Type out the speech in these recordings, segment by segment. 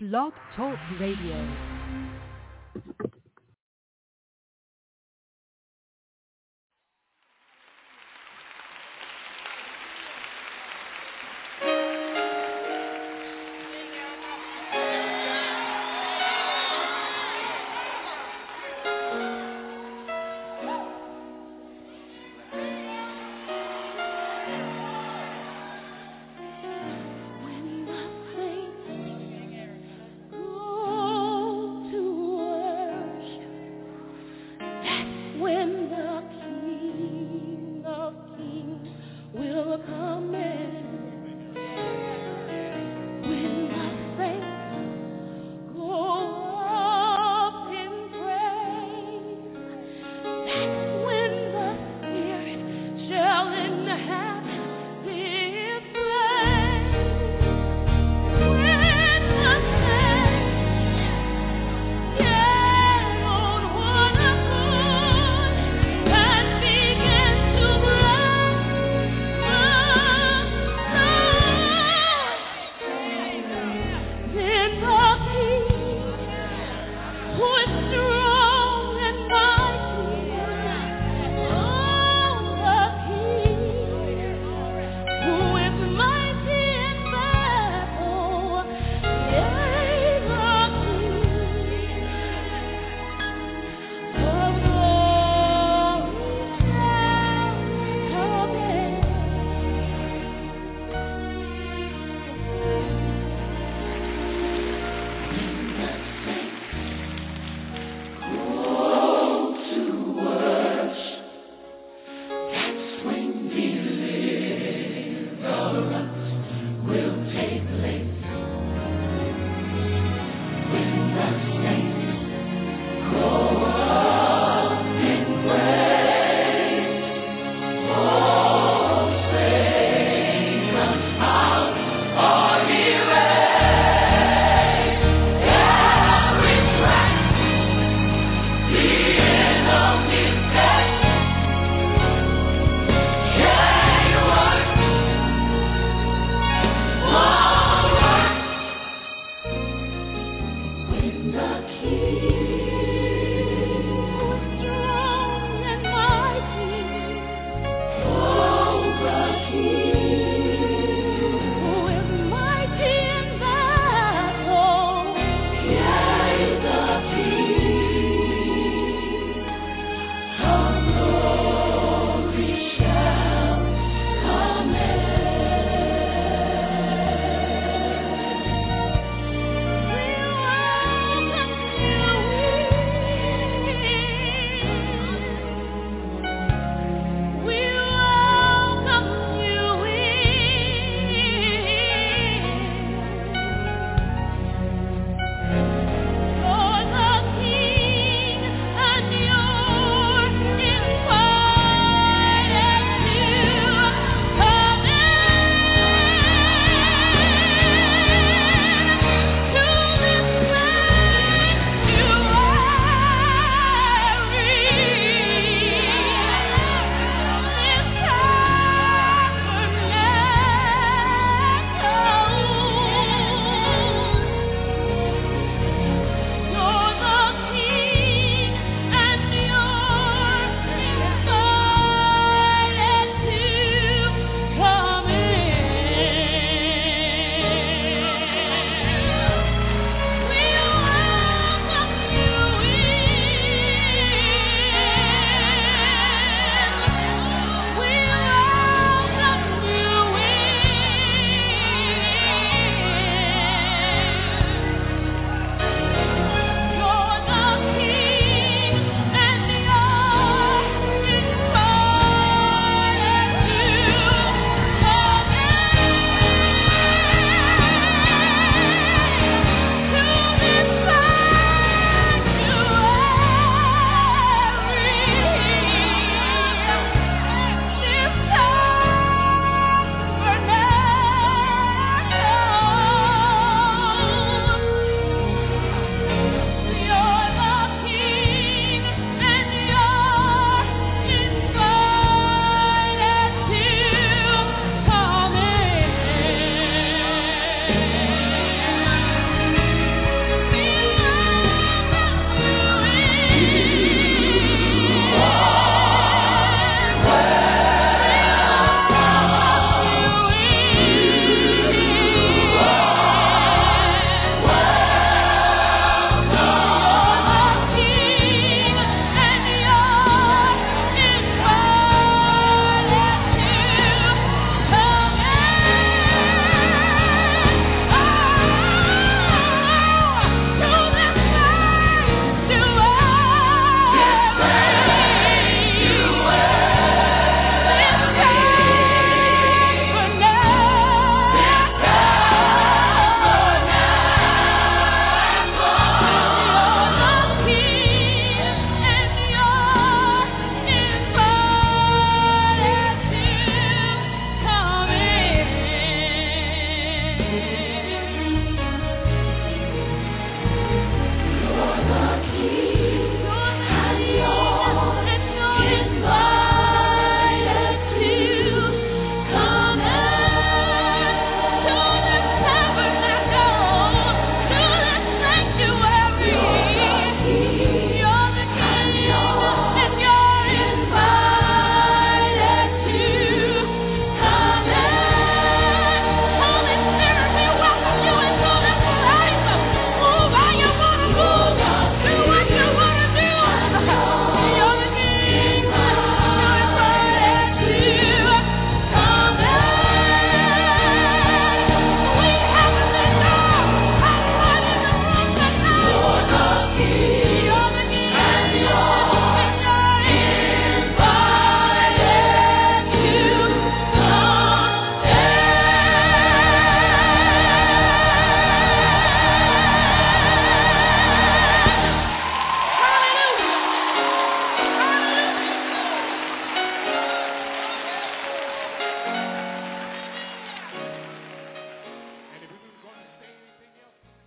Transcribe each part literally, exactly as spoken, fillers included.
Blog Talk Radio.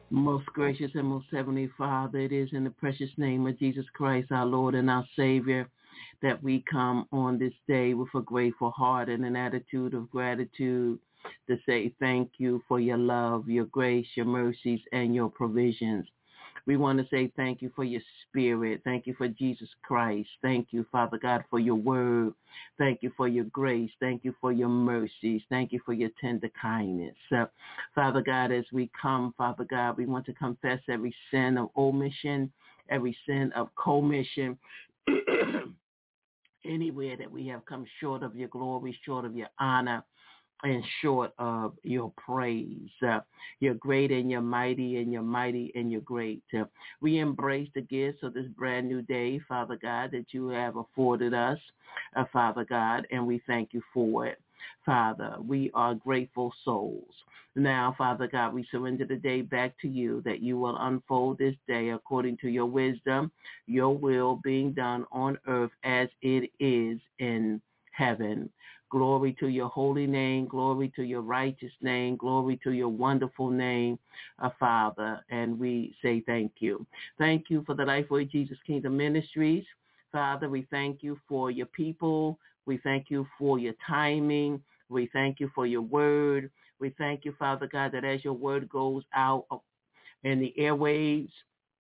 Most gracious and most heavenly Father, it is in the precious name of Jesus Christ, our Lord and our Savior, that we come on this day with a grateful heart and an attitude of gratitude to say thank you for your love, your grace, your mercies, and your provisions. We want to say thank you for your spirit. Thank you for Jesus Christ. Thank you, Father God, for your word. Thank you for your grace. Thank you for your mercies. Thank you for your tender kindness. Uh, Father God, as we come, Father God, we want to confess every sin of omission, every sin of commission, anywhere that we have come short of your glory, short of your honor, and short of your praise. Uh, you're great and you're mighty and you're mighty and you're great. Uh, we embrace the gifts of this brand new day, Father God, that you have afforded us, uh, Father God, and we thank you for it. Father, we are grateful souls. Now, Father God, we surrender the day back to you, that you will unfold this day according to your wisdom, your will being done on earth as it is in heaven. Glory to your holy name. Glory to your righteous name. Glory to your wonderful name, uh, Father. And we say thank you. Thank you for the Lifeway Jesus Kingdom Ministries. Father, we thank you for your people. We thank you for your timing. We thank you for your word. We thank you, Father God, that as your word goes out in the airwaves,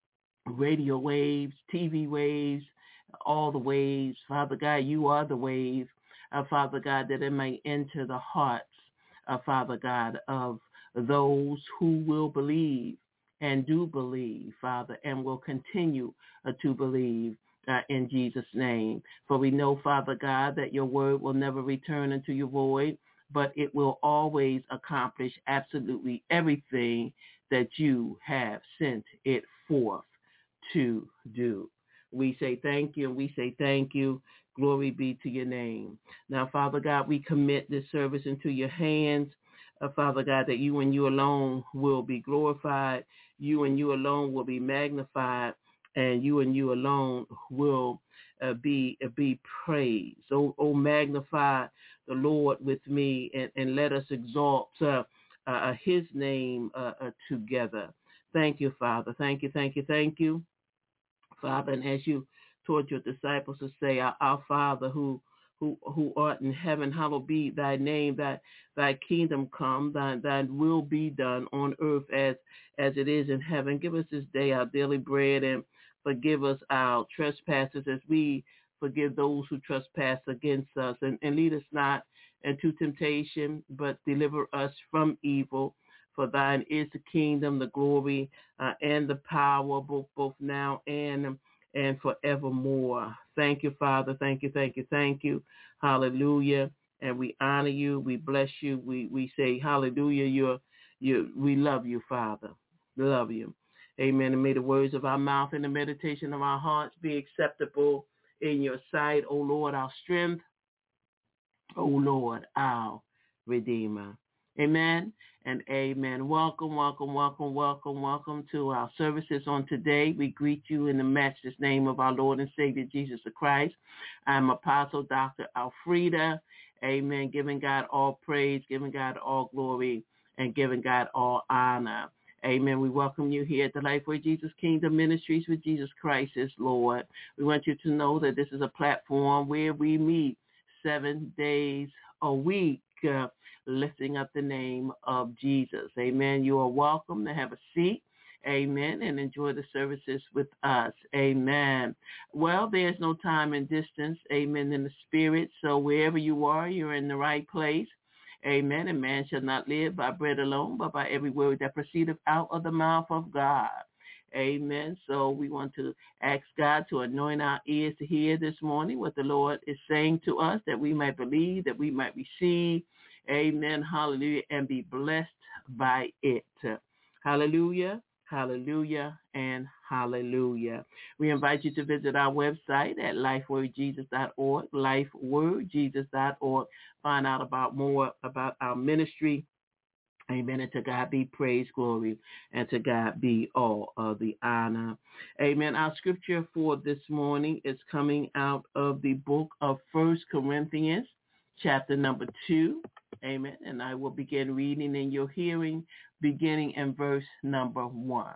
radio waves, T V waves, all the waves, Father God, you are the wave. Uh, Father God, that it may enter the hearts, uh, Father God, of those who will believe and do believe, Father, and will continue uh, to believe uh, in Jesus' name. For we know, Father God, that your word will never return unto your void, but it will always accomplish absolutely everything that you have sent it forth to do. We say thank you, and we say thank you. Glory be to your name. Now, Father God, we commit this service into your hands. Uh, Father God, that you and you alone will be glorified. You and you alone will be magnified. And you and you alone will uh, be uh, be praised. Oh, oh, magnify the Lord with me, and, and let us exalt uh, uh, his name uh, uh, together. Thank you, Father. Thank you, thank you, thank you, Father. And as you taught your disciples to say, our, our Father who who who art in heaven, hallowed be thy name, that thy kingdom come, thy, thy will be done on earth as as it is in heaven. Give us this day our daily bread, and forgive us our trespasses as we forgive those who trespass against us. And, and lead us not into temptation, but deliver us from evil. For thine is the kingdom, the glory, uh, and the power, both, both now and and forevermore. Thank you, Father. Thank you, thank you, thank you. Hallelujah. And we honor you. We bless you. We we say hallelujah. You're, you we love you, Father. We love you. Amen. And may the words of our mouth and the meditation of our hearts be acceptable in your sight, O Lord, our strength. O Lord, our Redeemer. Amen and amen. Welcome, welcome, welcome, welcome, welcome to our services on today. We greet you in the matchless name of our Lord and Savior, Jesus Christ. I'm Apostle Doctor Alfreda. Amen. Giving God all praise, giving God all glory, and giving God all honor. Amen. We welcome you here at the Lifeway Jesus Kingdom Ministries with Jesus Christ as Lord. We want you to know that this is a platform where we meet seven days a week, uh, lifting up the name of Jesus. Amen. You are welcome to have a seat. Amen. And enjoy the services with us. Amen. Well, there's no time and distance. Amen. In the spirit. So wherever you are, you're in the right place. Amen. And man shall not live by bread alone, but by every word that proceedeth out of the mouth of God. Amen. So we want to ask God to anoint our ears to hear this morning what the Lord is saying to us, that we might believe, that we might receive. Amen. Hallelujah. And be blessed by it. Hallelujah. Hallelujah and hallelujah. We invite you to visit our website at life word jesus dot org, life word jesus dot org. Find out about more about our ministry. Amen. And to God be praise, glory, and to God be all of the honor. Amen. Our scripture for this morning is coming out of the book of First Corinthians, chapter number two. Amen. And I will begin reading in your hearing, beginning in verse number one.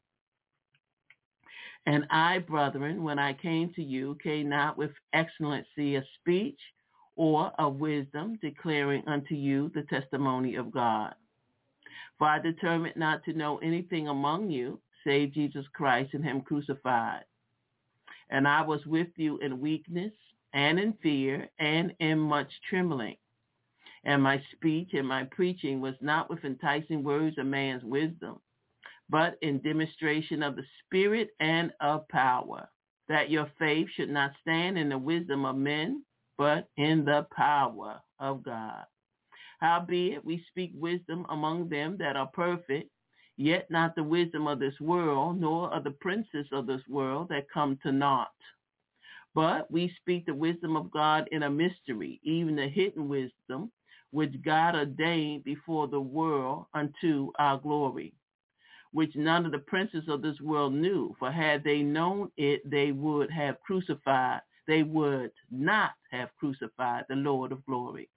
And I, brethren, when I came to you, came not with excellency of speech or of wisdom, declaring unto you the testimony of God. For I determined not to know anything among you, save Jesus Christ and him crucified. And I was with you in weakness and in fear and in much trembling. And my speech and my preaching was not with enticing words of man's wisdom, but in demonstration of the Spirit and of power, that your faith should not stand in the wisdom of men, but in the power of God. Howbeit we speak wisdom among them that are perfect, yet not the wisdom of this world, nor of the princes of this world that come to naught. But we speak the wisdom of God in a mystery, even the hidden wisdom, which God ordained before the world unto our glory, which none of the princes of this world knew. For had they known it, they would have crucified, they would not have crucified the Lord of glory.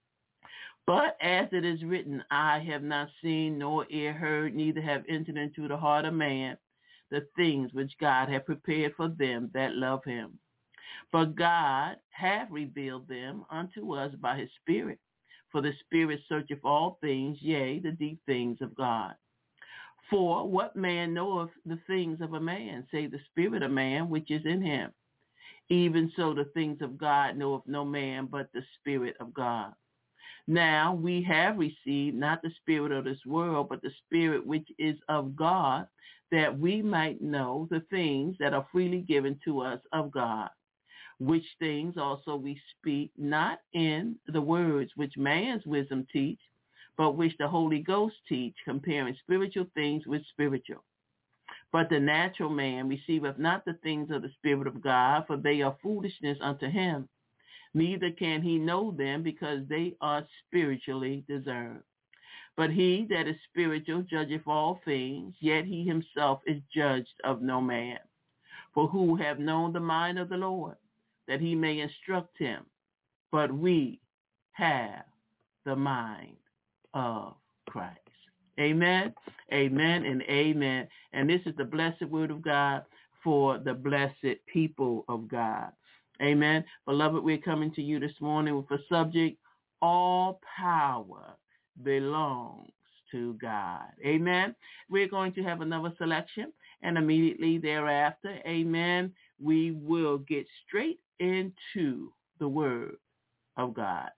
But as it is written, I have not seen nor ear heard, neither have entered into the heart of man the things which God hath prepared for them that love him. But God hath revealed them unto us by his Spirit. For the Spirit searcheth all things, yea, the deep things of God. For what man knoweth the things of a man, save the spirit of man which is in him? Even so the things of God knoweth no man but the Spirit of God. Now we have received not the spirit of this world, but the Spirit which is of God, that we might know the things that are freely given to us of God. Which things also we speak, not in the words which man's wisdom teach, but which the Holy Ghost teach, comparing spiritual things with spiritual. But the natural man receiveth not the things of the Spirit of God, for they are foolishness unto him. Neither can he know them, because they are spiritually discerned. But he that is spiritual judgeth all things, yet he himself is judged of no man. For who have known the mind of the Lord, that he may instruct him? But we have the mind of Christ. Amen, amen, and amen. And this is the blessed word of God for the blessed people of God. Amen. Beloved, we're coming to you this morning with a subject, all power belongs to God. Amen. We're going to have another selection, and immediately thereafter, amen, we will get straight into the word of God.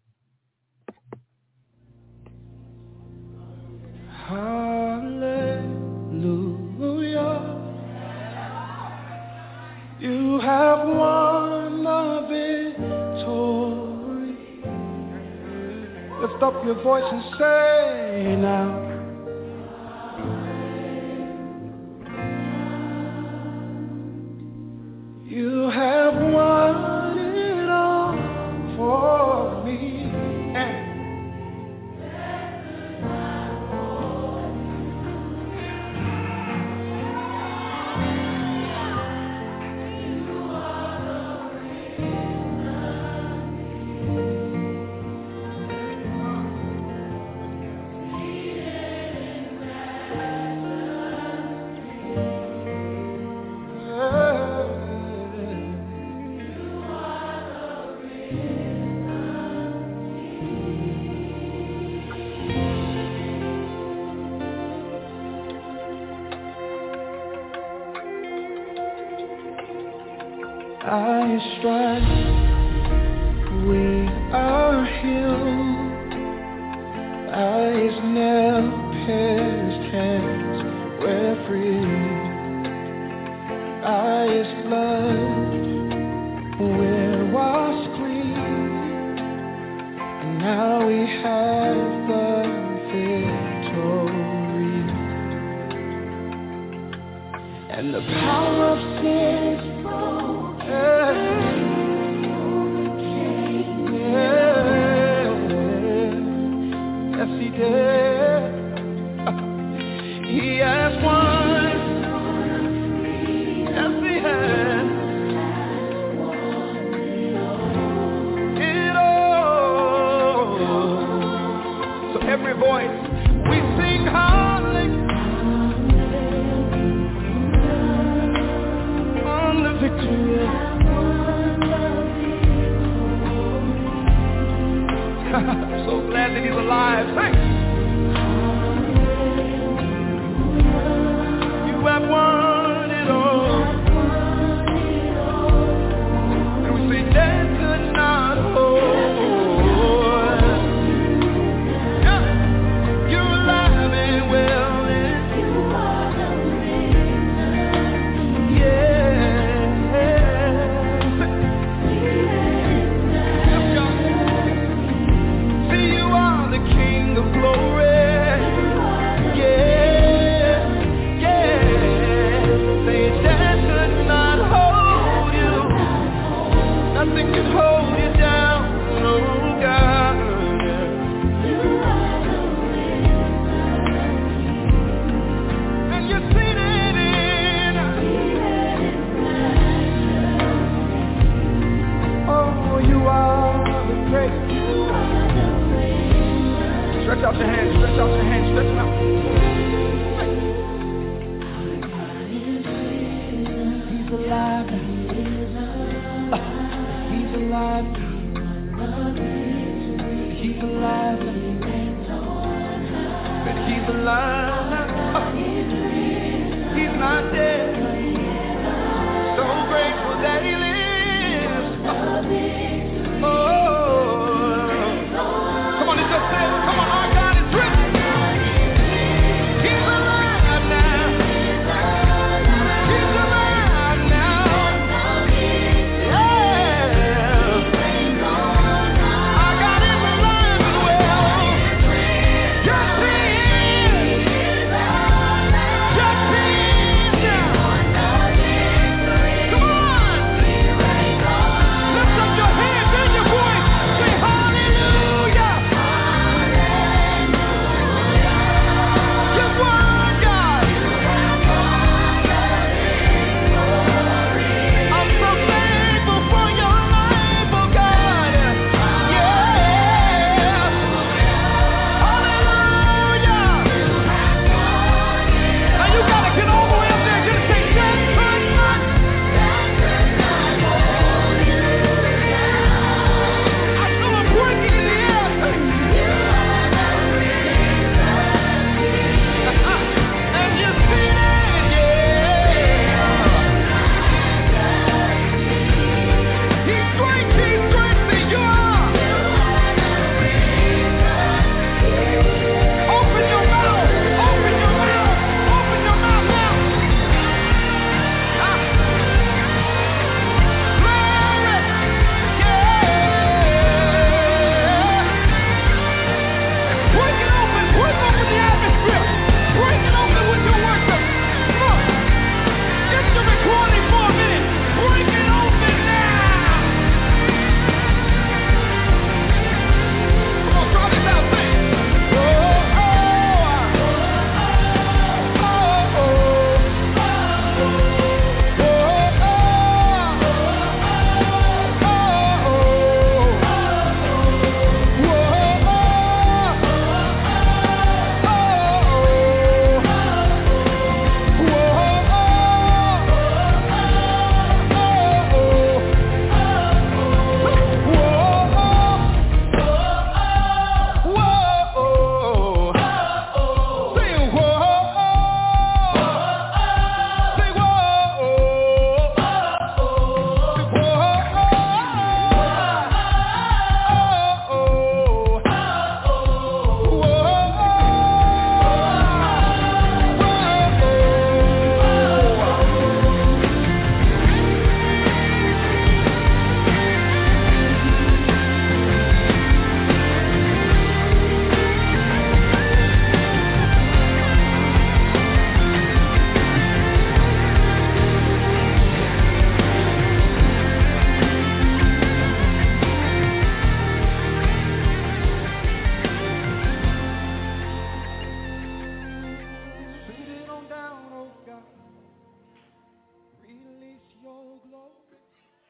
Hallelujah. You have won the victory. Lift up your voice and say now. You have won it all for me. By his stripes we are healed. By his nail-pierced hands we're free. By his blood we're washed clean. And now we have the victory. And the power of sin is broken. Yes, he did. He has won. Yes, he has. It all.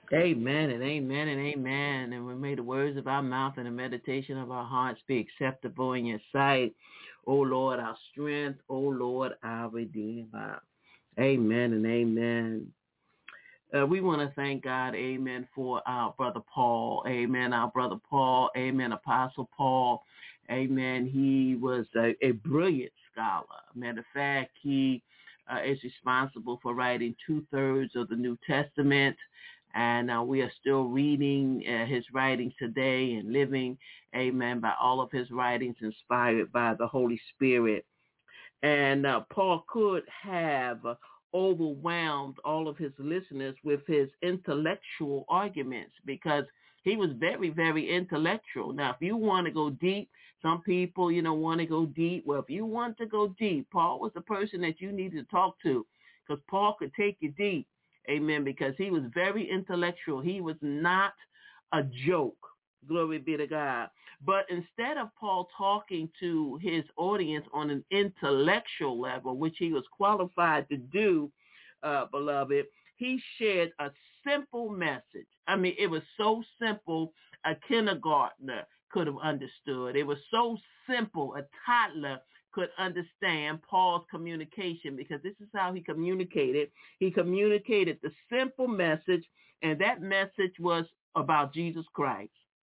Amen and amen and amen. And we may the words of our mouth and the meditation of our hearts be acceptable in your sight. O Lord, our strength. O Lord, our Redeemer. Amen and amen. Uh, we want to thank God, amen, for our brother Paul. Amen, our brother Paul. Amen, Apostle Paul. Amen. He was a, a brilliant scholar. Matter of fact, he uh, is responsible for writing two-thirds of the New Testament. And uh, we are still reading uh, his writings today and living, amen, by all of his writings inspired by the Holy Spirit. And uh, Paul could have uh, overwhelmed all of his listeners with his intellectual arguments because he was very, very intellectual. Now, if you want to go deep, some people, you know, want to go deep. Well, if you want to go deep, Paul was the person that you needed to talk to because Paul could take you deep. Amen. Because he was very intellectual. He was not a joke. Glory be to God. But instead of Paul talking to his audience on an intellectual level, which he was qualified to do, uh, beloved, he shared a simple message. I mean, it was so simple, a kindergartner could have understood. It was so simple, a toddler could understand Paul's communication because this is how he communicated. He communicated the simple message, and that message was about Jesus Christ.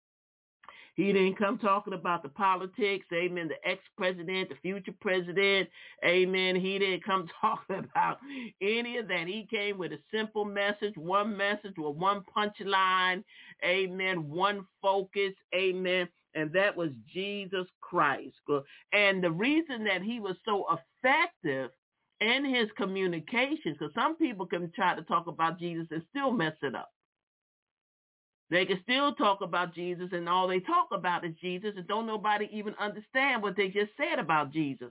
He didn't come talking about the politics, amen, the ex-president, the future president, amen. He didn't come talking about any of that. He came with a simple message, one message with one punchline, amen, one focus, amen. And that was Jesus Christ. And the reason that he was so effective in his communications, because some people can try to talk about Jesus and still mess it up. They can still talk about Jesus and all they talk about is Jesus and don't nobody even understand what they just said about Jesus.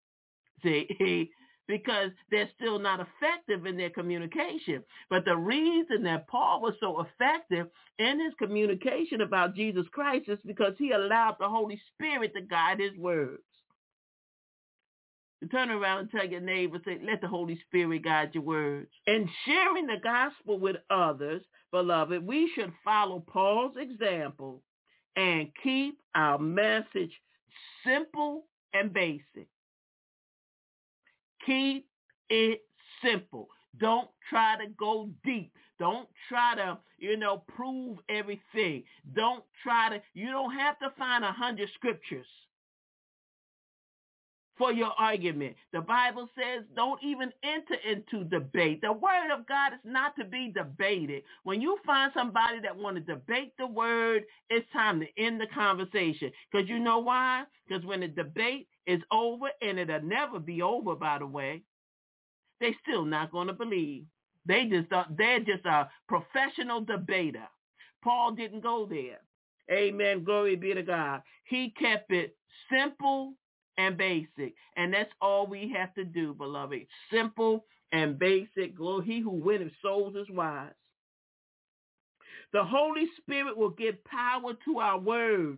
See, because they're still not effective in their communication. But the reason that Paul was so effective in his communication about Jesus Christ is because he allowed the Holy Spirit to guide his words. You turn around and tell your neighbor, say, let the Holy Spirit guide your words. In sharing the gospel with others, beloved, we should follow Paul's example and keep our message simple and basic. Keep it simple. Don't try to go deep. Don't try to, you know, prove everything. Don't try to, you don't have to find a hundred scriptures for your argument. The Bible says don't even enter into debate. The word of God is not to be debated. When you find somebody that want to debate the word, it's time to end the conversation. Because you know why? Because when the debate is over, and it'll never be over, by the way, they still not going to believe. They just are, they're just a professional debater. Paul didn't go there. Amen. Glory be to God. He kept it simple and basic. And that's all we have to do, beloved. Simple and basic. Glory. He who winneth souls is wise. The Holy Spirit will give power to our words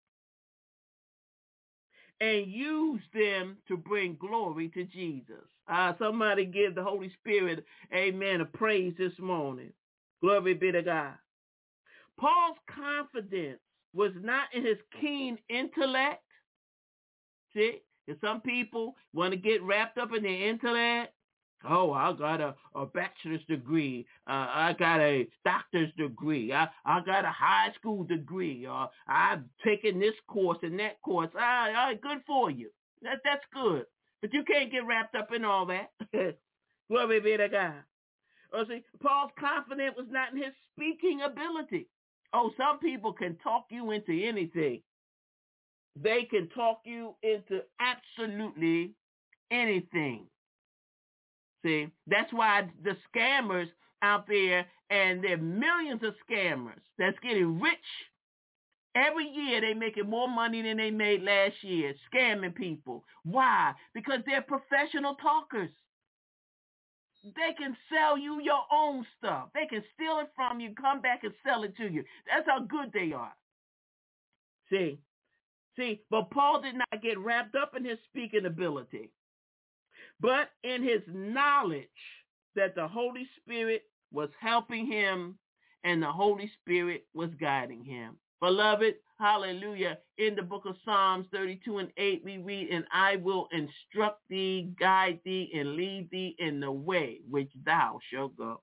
and use them to bring glory to Jesus. Uh, somebody give the Holy Spirit, amen, a praise this morning. Glory be to God. Paul's confidence was not in his keen intellect. See, because some people want to get wrapped up in their intellect. Oh, I got a, a bachelor's degree. Uh, I got a doctor's degree. I, I got a high school degree. Or I've taken this course and that course. Ah, all right, good for you. That, that's good. But you can't get wrapped up in all that. Glory be to God. Oh, see, Paul's confidence was not in his speaking ability. Oh, some people can talk you into anything. They can talk you into absolutely anything. See, that's why the scammers out there, and there are millions of scammers that's getting rich. Every year they making more money than they made last year, scamming people. Why? Because they're professional talkers. They can sell you your own stuff. They can steal it from you, come back and sell it to you. That's how good they are. See? See, but Paul did not get wrapped up in his speaking ability, but in his knowledge that the Holy Spirit was helping him and the Holy Spirit was guiding him. Beloved, hallelujah, in the book of Psalms thirty-two and eight, we read, and I will instruct thee, guide thee, and lead thee in the way which thou shalt go.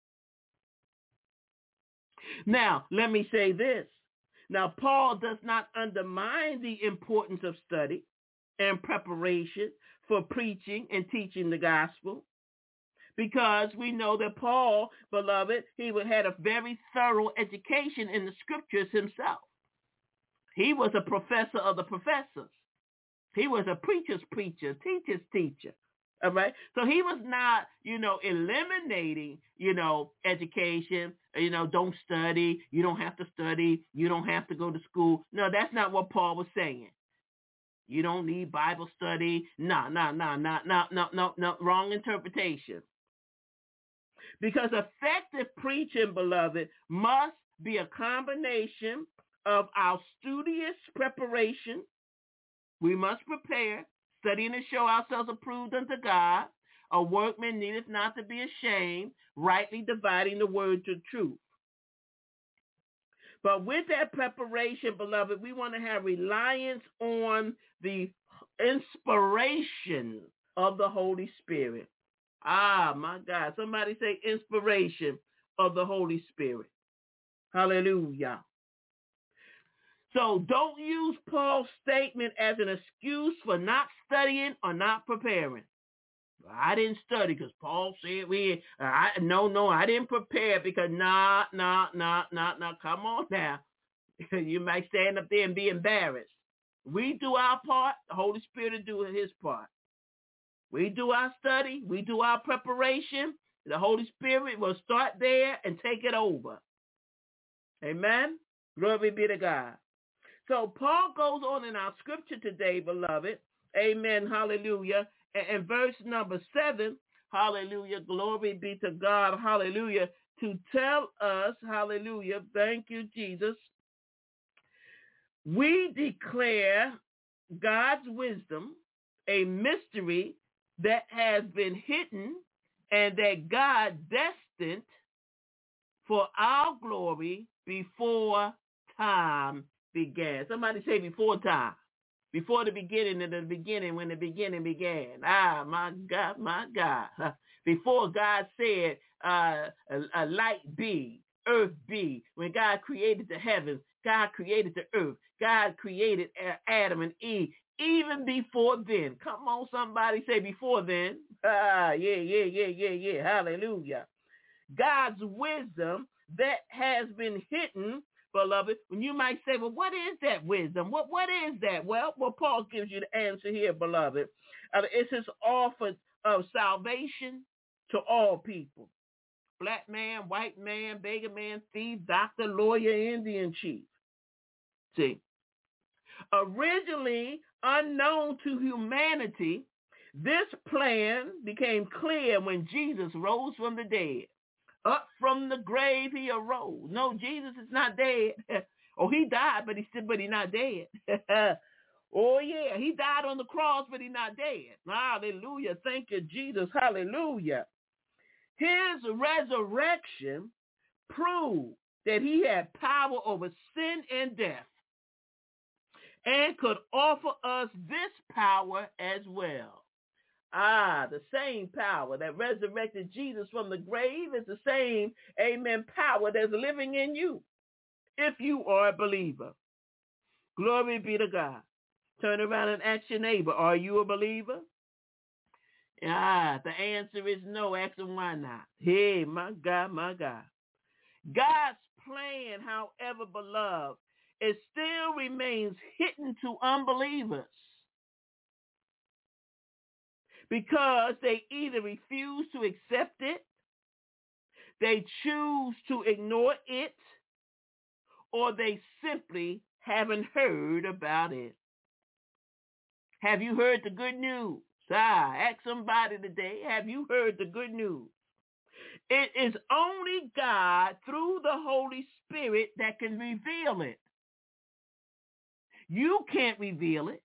Now, let me say this. Now, Paul does not undermine the importance of study and preparation for preaching and teaching the gospel, because we know that Paul, beloved, he had a very thorough education in the scriptures himself. He was a professor of the professors. He was a preacher's preacher, teacher's teacher. All right. So he was not, you know, eliminating, you know, education, you know, don't study. You don't have to study. You don't have to go to school. No, that's not what Paul was saying. You don't need Bible study. No, no, no, no, no, no, no, no, wrong interpretation. Because effective preaching, beloved, must be a combination of our studious preparation. We must prepare, studying to show ourselves approved unto God. A workman needeth not to be ashamed, rightly dividing the word to truth. But with that preparation, beloved, we want to have reliance on the inspiration of the Holy Spirit. Ah, my God. Somebody say inspiration of the Holy Spirit. Hallelujah. So don't use Paul's statement as an excuse for not studying or not preparing. I didn't study because Paul said we, I, no, no, I didn't prepare because nah, nah, nah, nah, nah, come on now. You might stand up there and be embarrassed. We do our part, the Holy Spirit will do his part. We do our study, we do our preparation, the Holy Spirit will start there and take it over. Amen? Glory be to God. So Paul goes on in our scripture today, beloved. Amen, hallelujah. And verse number seven, hallelujah, glory be to God, hallelujah, to tell us, hallelujah, thank you, Jesus. We declare God's wisdom, a mystery that has been hidden and that God destined for our glory before time began. Somebody say before time. Before the beginning of the beginning, when the beginning began. Ah, my God, my God. Before God said, uh, a, a light be, earth be. When God created the heavens, God created the earth. God created Adam and Eve. Even before then. Come on, somebody say before then. Ah, yeah, yeah, yeah, yeah, yeah. Hallelujah. God's wisdom that has been hidden, beloved. When you might say, well, what is that wisdom? What What is that? Well, well, Paul gives you the answer here, beloved. Uh, it's his offer of salvation to all people. Black man, white man, beggar man, thief, doctor, lawyer, Indian chief. See, originally unknown to humanity, this plan became clear when Jesus rose from the dead. Up from the grave he arose. No, Jesus is not dead. Oh, he died, but he still, but he's not dead. Oh, yeah, he died on the cross, but he's not dead. Hallelujah. Thank you, Jesus. Hallelujah. His resurrection proved that he had power over sin and death and could offer us this power as well. Ah, the same power that resurrected Jesus from the grave is the same, amen, power that's living in you if you are a believer. Glory be to God. Turn around and ask your neighbor, are you a believer? Ah, the answer is no. Ask them why not. Hey, my God, my God. God's plan, however, beloved, it still remains hidden to unbelievers, because they either refuse to accept it, they choose to ignore it, or they simply haven't heard about it. Have you heard the good news? Ah, ask somebody today, have you heard the good news? It is only God through the Holy Spirit that can reveal it. You can't reveal it.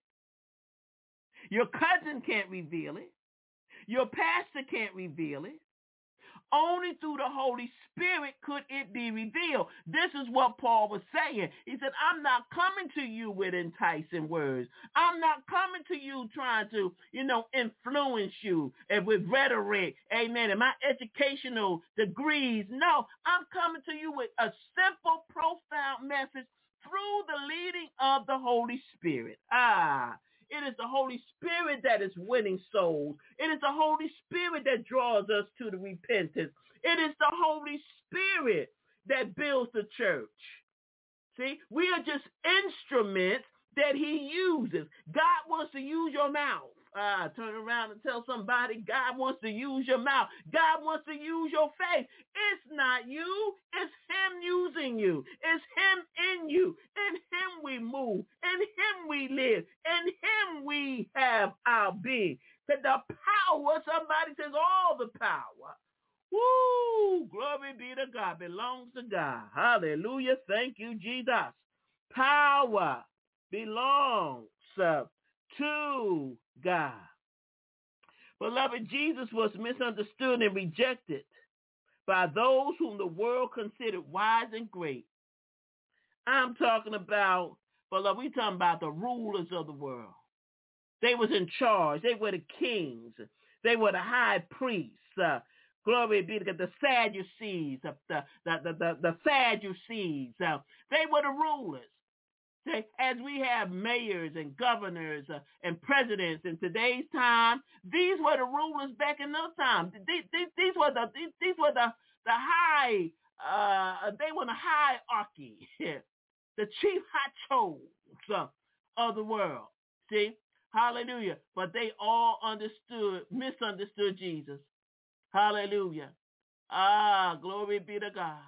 Your cousin can't reveal it. Your pastor can't reveal it. Only through the Holy Spirit could it be revealed. This is what Paul was saying. He said, I'm not coming to you with enticing words. I'm not coming to you trying to, you know, influence you and with rhetoric, amen, and my educational degrees. No, I'm coming to you with a simple, profound message through the leading of the Holy Spirit. Ah, it is the Holy Spirit that is winning souls. It is the Holy Spirit that draws us to the repentance. It is the Holy Spirit that builds the church. See, we are just instruments that he uses. God wants to use your mouth. Ah, turn around and tell somebody God wants to use your mouth. God wants to use your faith. It's not you. It's him using you. It's him in you. In him we move. In him we live. In him we have our being. That the power, somebody says all the power. Woo! Glory be to God. Belongs to God. Hallelujah. Thank you, Jesus. Power belongs uh, to God. Beloved, Jesus was misunderstood and rejected by those whom the world considered wise and great. I'm talking about, beloved, we're talking about the rulers of the world. They was in charge. They were the kings. They were the high priests. Uh, glory be to God. The Sadducees, uh, the, the, the, the, the Sadducees. Uh, they were the rulers. As we have mayors and governors uh, and presidents in today's time, these were the rulers back in those times. These, these, these were the these, these were the the high uh, they were the hierarchy, the chief hachos uh, of the world. See, hallelujah! But they all understood, misunderstood Jesus. Hallelujah! Ah, glory be to God.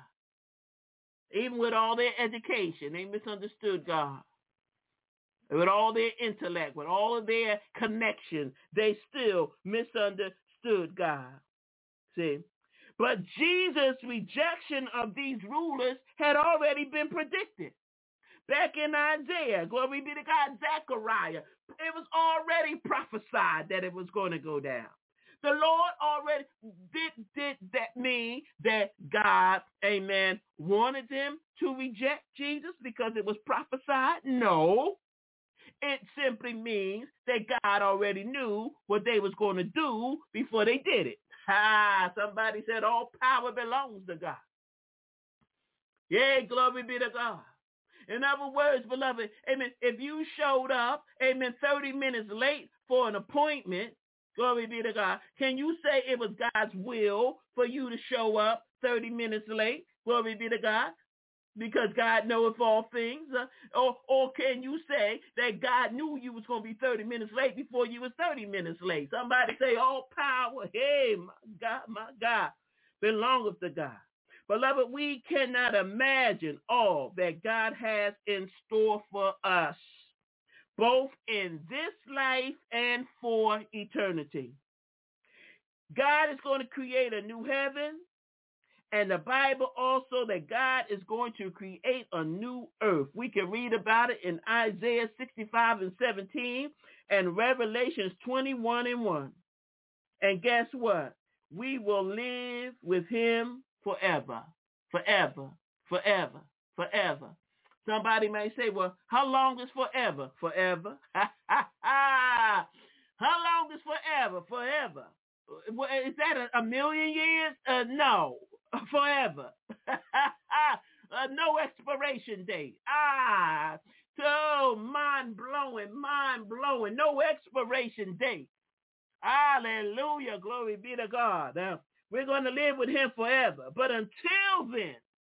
Even with all their education, they misunderstood God. With all their intellect, with all of their connections, they still misunderstood God. See? But Jesus' rejection of these rulers had already been predicted. Back in Isaiah, glory be to God, Zechariah, it was already prophesied that it was going to go down. The Lord already, did, did that mean that God, amen, wanted them to reject Jesus because it was prophesied? No. It simply means that God already knew what they was going to do before they did it. Ah, somebody said all power belongs to God. Yea, glory be to God. In other words, beloved, amen, if you showed up, amen, thirty minutes late for an appointment, glory be to God, can you say it was God's will for you to show up thirty minutes late? Glory be to God. Because God knoweth all things. Uh, or, or can you say that God knew you was going to be thirty minutes late before you was thirty minutes late? Somebody say all power, hey, my God, my God, belongeth to God. Beloved, we cannot imagine all that God has in store for us, both in this life and for eternity. God is going to create a new heaven, and the Bible also that God is going to create a new earth. We can read about it in Isaiah sixty-five and seventeen and Revelations twenty-one and one. And guess what? We will live with him forever, forever, forever, forever. Somebody may say, well, how long is forever? Forever. How long is forever? Forever. Is that a, a million years? Uh, no. Forever. uh, no expiration date. Ah, so mind-blowing, mind-blowing. No expiration date. Hallelujah. Glory be to God. Now, we're going to live with him forever. But until then,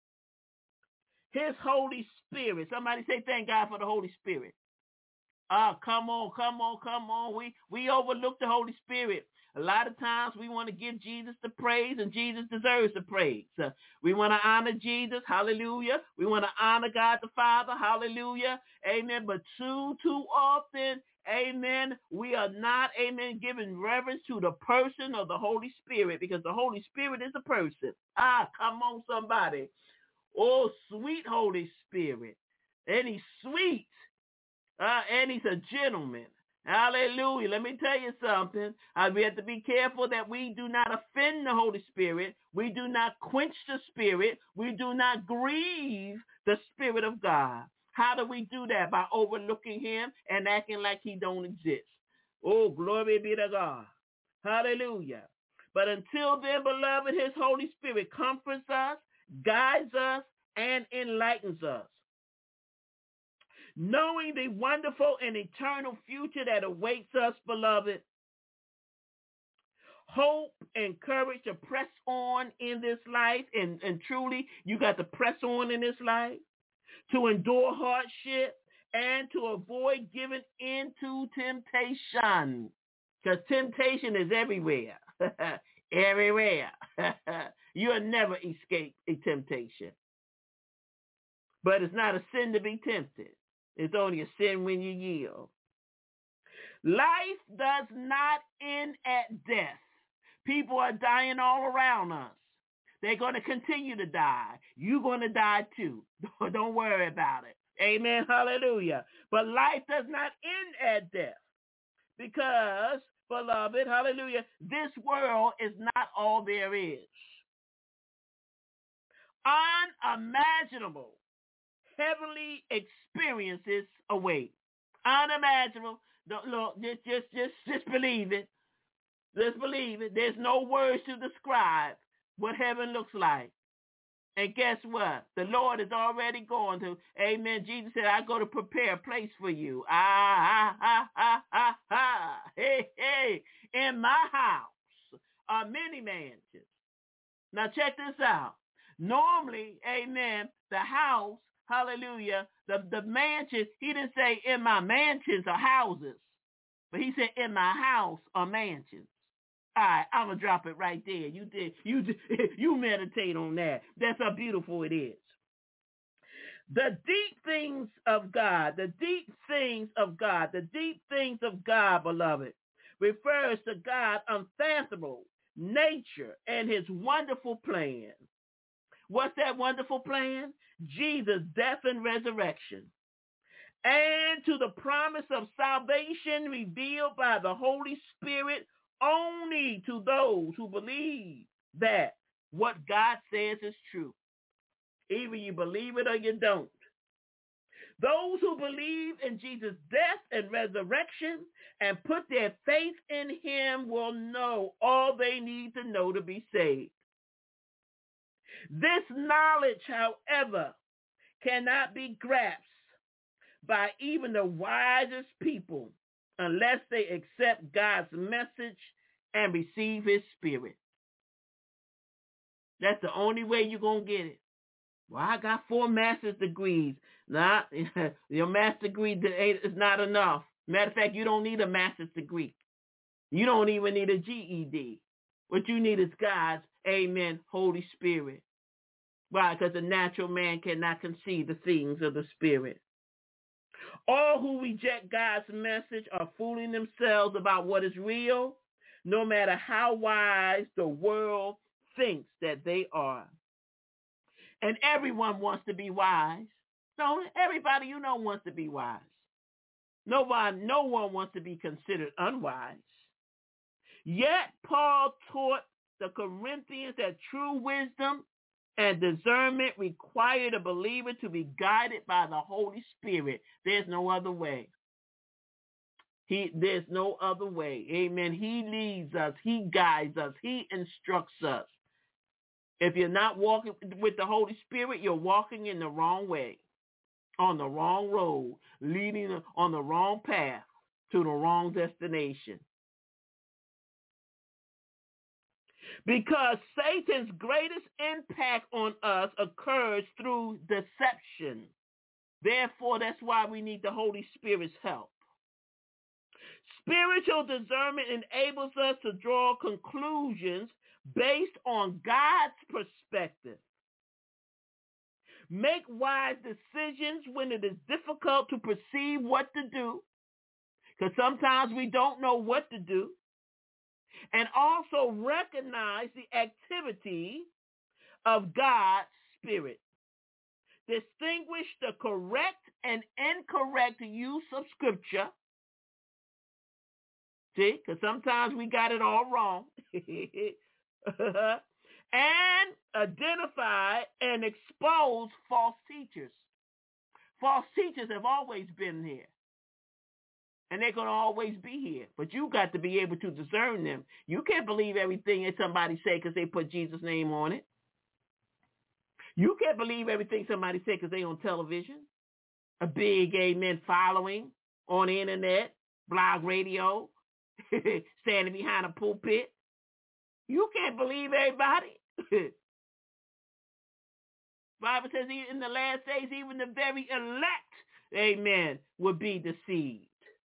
his Holy Spirit. Somebody say thank God for the Holy Spirit. Ah, come on, come on, come on. We, we overlook the Holy Spirit. A lot of times we want to give Jesus the praise, and Jesus deserves the praise. Uh, we want to honor Jesus, hallelujah. We want to honor God the Father, hallelujah, amen. But too, too often, amen, we are not, amen, giving reverence to the person of the Holy Spirit, because the Holy Spirit is a person. Ah, come on, somebody. Oh, sweet Holy Spirit. And he's sweet, uh, and he's a gentleman. Hallelujah. Let me tell you something. Uh, we have to be careful that we do not offend the Holy Spirit. We do not quench the Spirit. We do not grieve the Spirit of God. How do we do that? By overlooking him and acting like he don't exist. Oh, glory be to God. Hallelujah. But until then, beloved, his Holy Spirit comforts us, guides us, and enlightens us. Knowing the wonderful and eternal future that awaits us, beloved, hope and courage to press on in this life, and, and truly, you got to press on in this life, to endure hardship, and to avoid giving in to temptation. Because temptation is everywhere. Everywhere. You'll never escape a temptation. But it's not a sin to be tempted. It's only a sin when you yield. Life does not end at death. People are dying all around us. They're going to continue to die. You're going to die too. Don't worry about it. Amen. Hallelujah. But life does not end at death because, beloved, hallelujah, this world is not all there is. Unimaginable heavenly experiences await. Unimaginable. Don't, look, just, just, just, just believe it. Just believe it. There's no words to describe what heaven looks like. And guess what? The Lord is already going to. Amen. Jesus said, I go to prepare a place for you. Ah, ah, ah, ah, ah. Hey, hey. In my house are many mansions. Now check this out. Normally, amen, the house, hallelujah, the, the mansion, he didn't say in my mansions are houses, but he said in my house are mansions. All right, I'm going to drop it right there. You did, you did, you meditate on that. That's how beautiful it is. The deep things of God, the deep things of God, the deep things of God, beloved, refers to God's unfathomable nature and his wonderful plan. What's that wonderful plan? Jesus' death and resurrection. And to the promise of salvation revealed by the Holy Spirit only to those who believe that what God says is true. Either you believe it or you don't. Those who believe in Jesus' death and resurrection and put their faith in him will know all they need to know to be saved. This knowledge, however, cannot be grasped by even the wisest people unless they accept God's message and receive his spirit. That's the only way you're going to get it. Well, I got four master's degrees. Nah, your master's degree is not enough. Matter of fact, you don't need a master's degree. You don't even need a G E D. What you need is God's, amen, Holy Spirit. Why? Because the natural man cannot conceive the things of the Spirit. All who reject God's message are fooling themselves about what is real, no matter how wise the world thinks that they are. And everyone wants to be wise. So everybody you know wants to be wise. No one, no one wants to be considered unwise. Yet Paul taught the Corinthians that true wisdom and discernment require the believer to be guided by the Holy Spirit. There's no other way. He, there's no other way. Amen. He leads us. He guides us. He instructs us. If you're not walking with the Holy Spirit, you're walking in the wrong way, on the wrong road, leading on the wrong path to the wrong destination. Because Satan's greatest impact on us occurs through deception. Therefore, that's why we need the Holy Spirit's help. Spiritual discernment enables us to draw conclusions based on God's perspective. Make wise decisions when it is difficult to perceive what to do, because sometimes we don't know what to do. And also recognize the activity of God's Spirit. Distinguish the correct and incorrect use of Scripture. See, because sometimes we got it all wrong. And identify and expose false teachers. False teachers have always been here. And they're going to always be here. But you got to be able to discern them. You can't believe everything that somebody say because they put Jesus' name on it. You can't believe everything somebody say because they on television. A big amen following on the internet, blog radio, standing behind a pulpit. You can't believe everybody. Bible says in the last days, even the very elect, amen, will be deceived.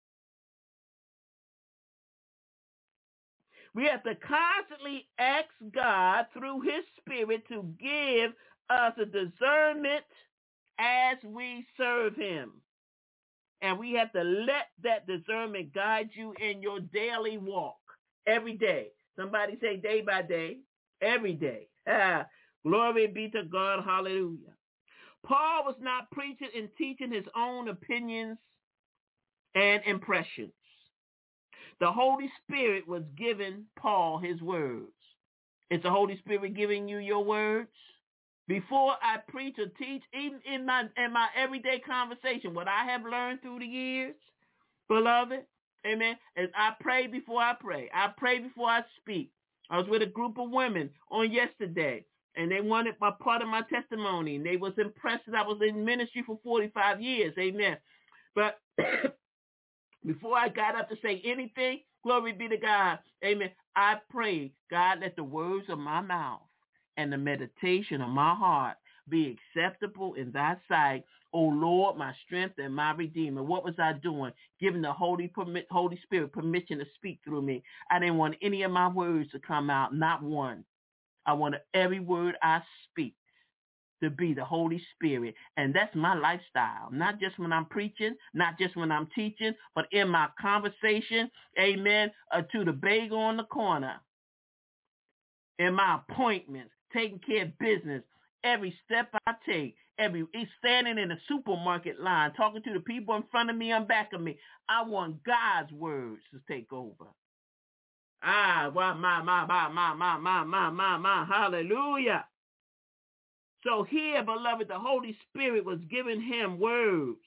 We have to constantly ask God through his spirit to give us a discernment as we serve him. And we have to let that discernment guide you in your daily walk every day. Somebody say day by day, every day. Ah, glory be to God. Hallelujah. Paul was not preaching and teaching his own opinions and impressions. The Holy Spirit was giving Paul his words. Is the Holy Spirit giving you your words? Before I preach or teach, even in my in my everyday conversation, what I have learned through the years, beloved, amen, is I pray before I pray. I pray before I speak. I was with a group of women on yesterday, and they wanted my part of my testimony, and they was impressed that I was in ministry for forty-five years, amen. But before I got up to say anything, glory be to God, amen, I pray, God, let the words of my mouth and the meditation of my heart be acceptable in thy sight, O Lord, my strength and my redeemer. What was I doing? Giving the Holy permit, Holy Spirit permission to speak through me. I didn't want any of my words to come out, not one. I wanted every word I speak to be the Holy Spirit. And that's my lifestyle, not just when I'm preaching, not just when I'm teaching, but in my conversation, amen, uh, to the bagel on the corner, in my appointments, taking care of business, every step I take, every standing in the supermarket line, talking to the people in front of me and back of me. I want God's words to take over. Ah, well, my, my, my, my, my, my, my, my, my, hallelujah. So here, beloved, the Holy Spirit was giving him words.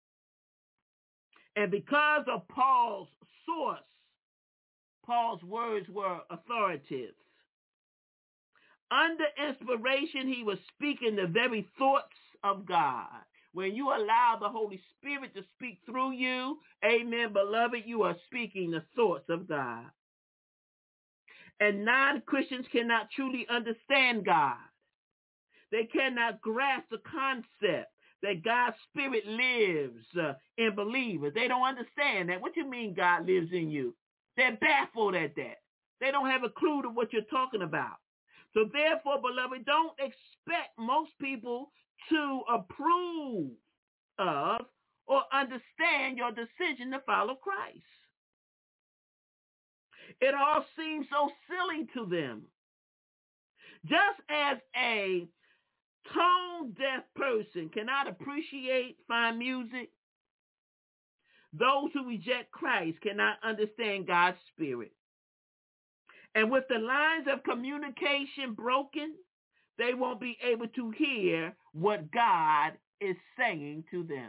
And because of Paul's source, Paul's words were authoritative. Under inspiration, he was speaking the very thoughts of God. When you allow the Holy Spirit to speak through you, amen, beloved, you are speaking the thoughts of God. And non-Christians cannot truly understand God. They cannot grasp the concept that God's Spirit lives uh, in believers. They don't understand that. What you mean God lives in you? They're baffled at that. They don't have a clue to what you're talking about. So therefore, beloved, don't expect most people to approve of or understand your decision to follow Christ. It all seems so silly to them. Just as a tone-deaf person cannot appreciate fine music, those who reject Christ cannot understand God's Spirit. And with the lines of communication broken, they won't be able to hear what God is saying to them.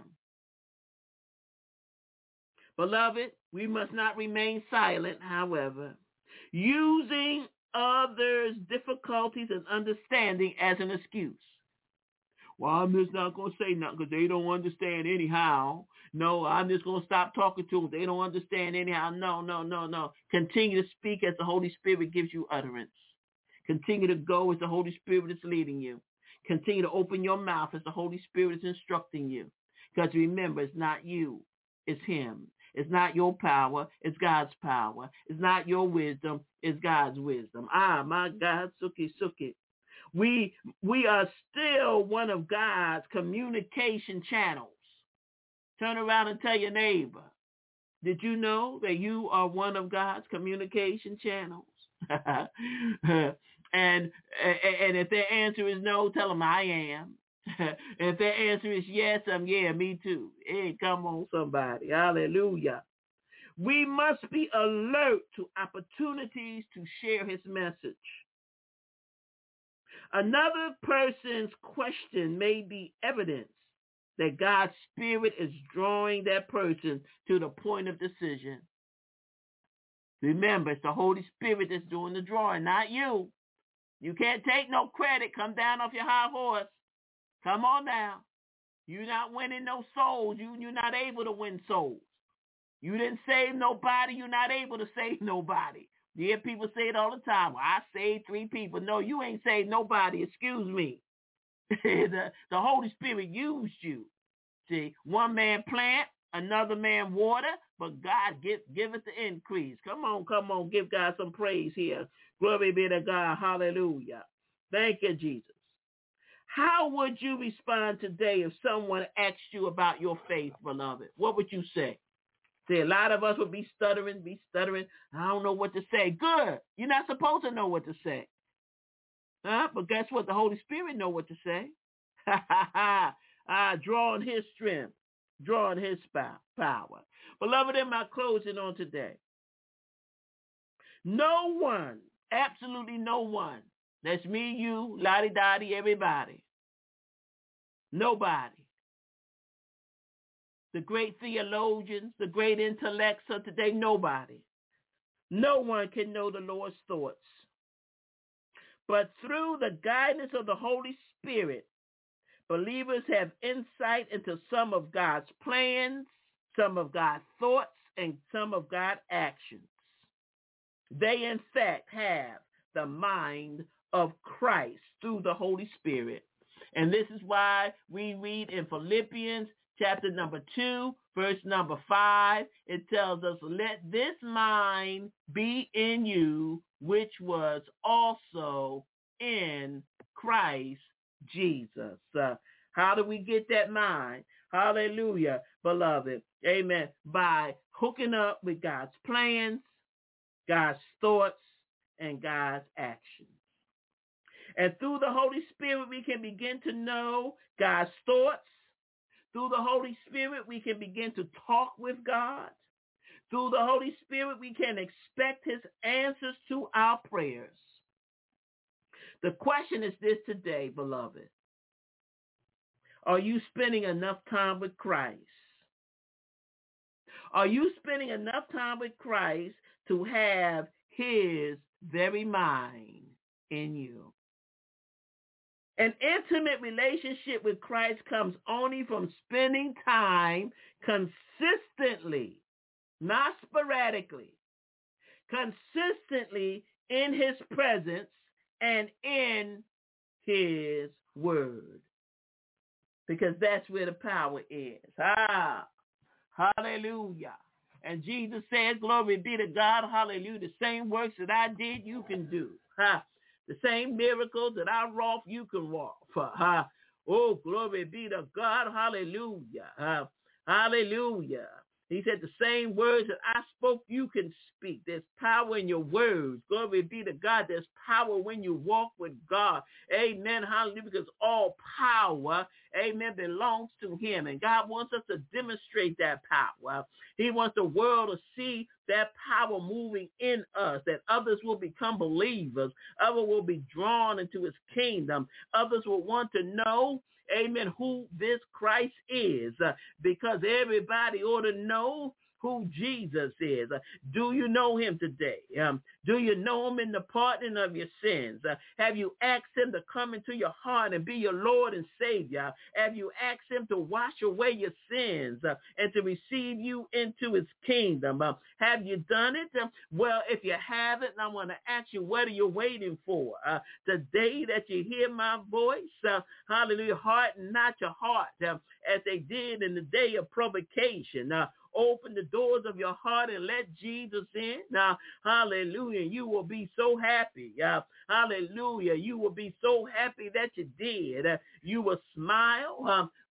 Beloved, we must not remain silent, however, using others' difficulties and understanding as an excuse. Well, I'm just not going to say nothing because they don't understand anyhow. No, I'm just going to stop talking to them. They don't understand anyhow. No, no, no, no. Continue to speak as the Holy Spirit gives you utterance. Continue to go as the Holy Spirit is leading you. Continue to open your mouth as the Holy Spirit is instructing you. Because remember, it's not you, it's him. It's not your power, it's God's power. It's not your wisdom, it's God's wisdom. Ah, my God, suki, suki. We, we are still one of God's communication channels. Turn around and tell your neighbor, did you know that you are one of God's communication channels? and, and if their answer is no, tell them I am. And if their answer is yes, I'm yeah, me too. Hey, come on, somebody. Hallelujah. We must be alert to opportunities to share his message. Another person's question may be evidence that God's Spirit is drawing that person to the point of decision. Remember, it's the Holy Spirit that's doing the drawing, not you. You can't take no credit. Come down off your high horse. Come on now. You're not winning no souls. You, you're not able to win souls. You didn't save nobody. You're not able to save nobody. You hear people say it all the time. Well, I saved three people. No, you ain't saved nobody. Excuse me. the, the Holy Spirit used you. See, one man plant, another man water, but God give, give it the increase. Come on, come on. Give God some praise here. Glory be to God. Hallelujah. Thank you, Jesus. How would you respond today if someone asked you about your faith, beloved? What would you say? See, a lot of us would be stuttering, be stuttering. I don't know what to say. Good. You're not supposed to know what to say. Huh? But guess what? The Holy Spirit know what to say. Ha, ha, ha. Ah, drawing his strength, drawing his power. Beloved, in my closing on today, no one, absolutely no one, that's me, you, lottie-dottie, everybody, nobody, the great theologians, the great intellects of today, nobody, no one can know the Lord's thoughts. But through the guidance of the Holy Spirit, believers have insight into some of God's plans, some of God's thoughts, and some of God's actions. They, in fact, have the mind of Christ through the Holy Spirit. And this is why we read in Philippians chapter number two, verse number five, it tells us, let this mind be in you, which was also in Christ Jesus. Uh, how do we get that mind? Hallelujah, beloved. Amen. By hooking up with God's plans, God's thoughts, and God's actions. And through the Holy Spirit, we can begin to know God's thoughts. Through the Holy Spirit, we can begin to talk with God. Through the Holy Spirit, we can expect his answers to our prayers. The question is this today, beloved. Are you spending enough time with Christ? Are you spending enough time with Christ to have his very mind in you? An intimate relationship with Christ comes only from spending time consistently, not sporadically, consistently in his presence and in his word. Because that's where the power is. Ah, hallelujah. And Jesus said, glory be to God, hallelujah. The same works that I did, you can do. Ha. The same miracles that I wrought, you can walk. Ha. Oh, glory be to God, hallelujah. Ha. Hallelujah. He said the same words that I spoke, you can speak. There's power in your words. Glory be to God. There's power when you walk with God. Amen. Hallelujah. Because all power, amen, belongs to him. And God wants us to demonstrate that power. He wants the world to see that power moving in us, that others will become believers. Others will be drawn into his kingdom. Others will want to know, amen, who this Christ is, uh, because everybody ought to know who Jesus is. Uh, do you know him today? Um, do you know him in the pardoning of your sins? Uh, have you asked him to come into your heart and be your Lord and Savior? Have you asked him to wash away your sins uh, and to receive you into his kingdom? Uh, have you done it? Uh, well, if you haven't, I want to ask you, what are you waiting for? Uh, the day that you hear my voice, uh, hallelujah, harden not your heart uh, as they did in the day of provocation. Uh, Open the doors of your heart and let Jesus in. Now, hallelujah, you will be so happy. Uh, hallelujah, you will be so happy that you did. Uh, you will smile. Um,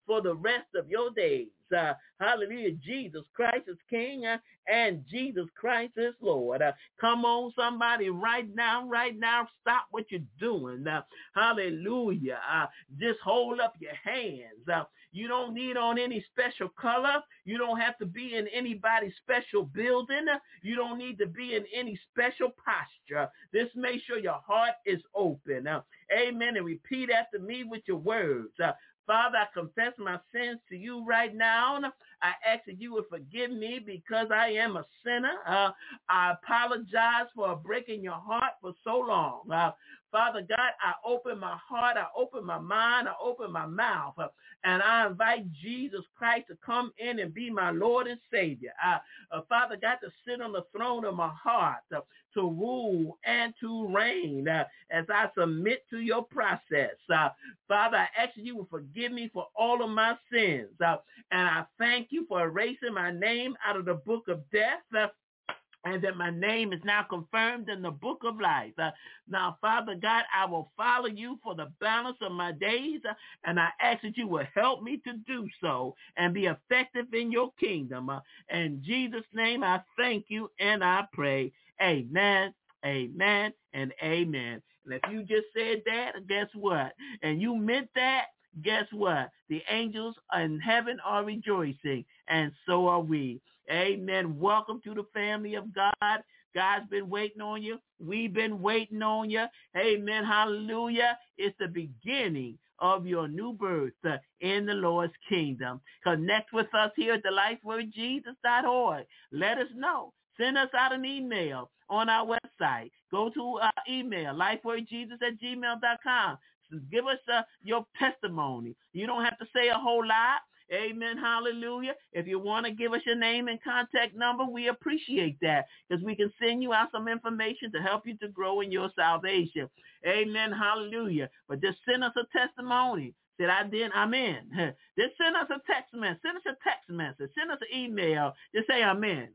for the rest of your days. Uh, hallelujah. Jesus Christ is King uh, and Jesus Christ is Lord. Uh, come on, somebody, right now, right now, stop what you're doing. Uh, hallelujah. Uh, just hold up your hands. Uh, you don't need on any special color. You don't have to be in anybody's special building. You don't need to be in any special posture. Just make sure your heart is open. Uh, amen. And repeat after me with your words. Uh, Father, I confess my sins to you right now. I ask that you would forgive me because I am a sinner. Uh, I apologize for breaking your heart for so long. Uh, Father God, I open my heart, I open my mind, I open my mouth, uh, and I invite Jesus Christ to come in and be my Lord and Savior. Uh, uh, Father God, to sit on the throne of my heart, uh, to rule and to reign uh, as I submit to your process. Uh, Father, I ask you to forgive me for all of my sins, uh, and I thank you for erasing my name out of the book of death, uh, and that my name is now confirmed in the book of life. Uh, now, Father God, I will follow you for the balance of my days, uh, and I ask that you will help me to do so and be effective in your kingdom. Uh, in Jesus' name, I thank you and I pray. Amen, amen, and amen. And if you just said that, guess what? And you meant that, guess what? The angels in heaven are rejoicing, and so are we. Amen. Welcome to the family of God. God's been waiting on you. We've been waiting on you. Amen. Hallelujah. It's the beginning of your new birth uh, in the Lord's kingdom. Connect with us here at the life word jesus dot org. Let us know. Send us out an email on our website. Go to our email, life word jesus at gmail dot com. Give us uh, your testimony. You don't have to say a whole lot. Amen. Hallelujah. If you want to give us your name and contact number, we appreciate that because we can send you out some information to help you to grow in your salvation. Amen. Hallelujah. But just send us a testimony. Said I did, I'm in. Just send us a text message. Send us a text message. Send us an email. Just say I'm in.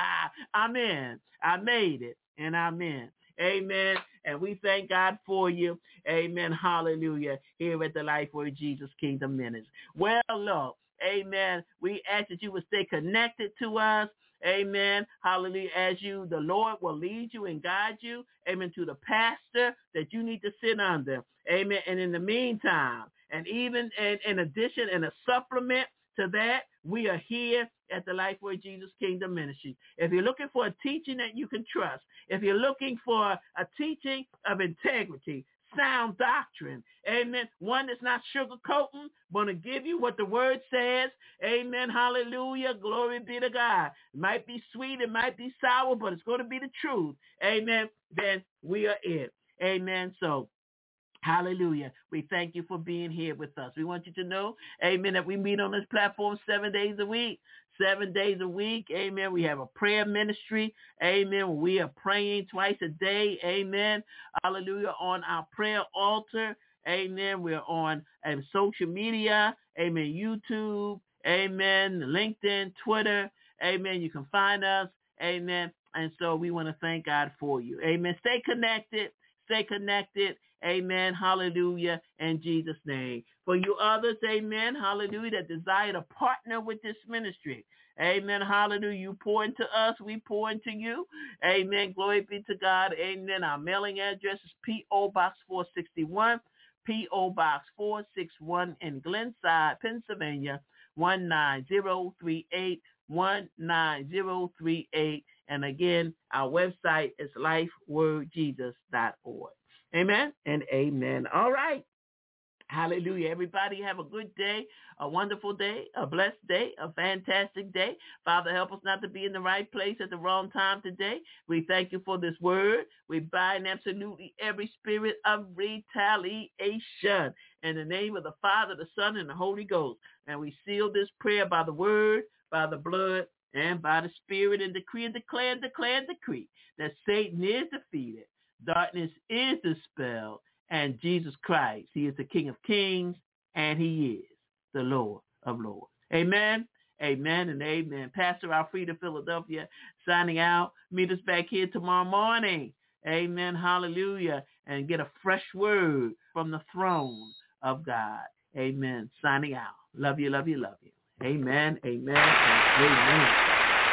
I'm in. I made it and I'm in. Amen. And we thank God for you. Amen. Hallelujah. Here at the Life Word Jesus Kingdom Ministry. Well, look. Amen. We ask that you would stay connected to us. Amen. Hallelujah. As you, the Lord will lead you and guide you. Amen. To the pastor that you need to sit under. Amen. And in the meantime, and even in, in addition and a supplement to that, we are here at the Life Word Jesus Kingdom Ministry. If you're looking for a teaching that you can trust, if you're looking for a teaching of integrity, sound doctrine, amen, one that's not sugarcoating, but to give you what the word says, amen, hallelujah, glory be to God. It might be sweet, it might be sour, but it's going to be the truth, amen, then we are it, amen. So hallelujah. We thank you for being here with us. We want you to know, amen, that we meet on this platform seven days a week. Seven days a week. Amen. We have a prayer ministry. Amen. We are praying twice a day. Amen. Hallelujah. On our prayer altar. Amen. We're on um, social media. Amen. YouTube. Amen. LinkedIn, Twitter. Amen. You can find us. Amen. And so we want to thank God for you. Amen. Stay connected. Stay connected. Amen. Hallelujah. In Jesus' name. For you others, amen. Hallelujah. That desire to partner with this ministry. Amen. Hallelujah. You pour into us. We pour into you. Amen. Glory be to God. Amen. Our mailing address is P O Box four sixty-one. P O Box four sixty-one in Glenside, Pennsylvania, one nine zero three eight. one nine zero three eight. And again, our website is life word jesus dot org. Amen and amen. All right. Hallelujah. Everybody have a good day, a wonderful day, a blessed day, a fantastic day. Father, help us not to be in the right place at the wrong time today. We thank you for this word. We bind absolutely every spirit of retaliation in the name of the Father, the Son, and the Holy Ghost. And we seal this prayer by the word, by the blood, and by the Spirit, and decree and declare and declare and decree that Satan is defeated, darkness is dispelled, and Jesus Christ, he is the King of kings, and he is the Lord of lords. Amen, amen, and amen. Pastor Alfreda Philadelphia signing out. Meet us back here tomorrow morning. Amen, hallelujah, and get a fresh word from the throne of God. Amen, signing out. Love you, love you, love you. Amen, amen, and amen.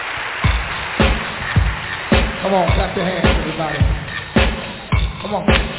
Come on, clap your hands, everybody. Come on.